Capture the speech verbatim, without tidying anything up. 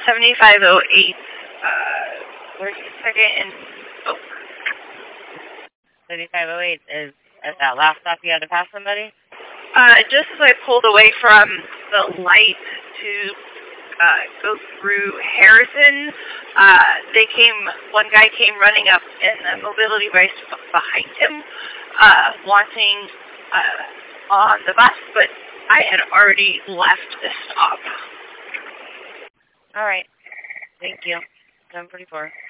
seventy-five oh eight, uh, where's the second and, oh. seventy-five oh eight, is at that last stop you had to pass somebody? Uh, just as I pulled away from the light to, uh, go through Harrison, uh, they came, one guy came running up in the mobility race behind him, uh, wanting, uh, on the bus, but I had already left the stop. All right. Thank you. seven forty-four.